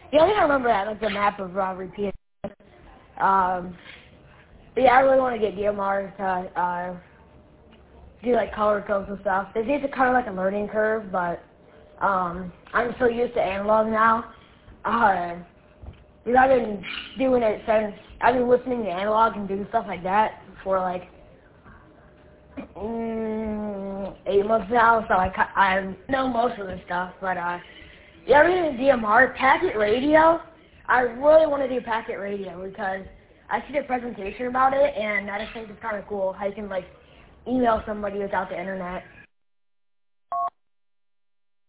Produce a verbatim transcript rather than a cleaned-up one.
Yeah, I think I remember that, like the map of uh, repeating. Um, yeah, I really want to get D M R to uh, do like color codes and stuff. They say it's kind of like a learning curve, but um, I'm so used to analog now. Uh, because I've been doing it since I've been listening to analog and doing stuff like that for like mm, eight months now. So I ca- I know most of the stuff, but uh, yeah, I'm doing D M R packet radio. I really want to do packet radio because I see the presentation about it, and I just think it's kind of cool how you can like email somebody without the internet.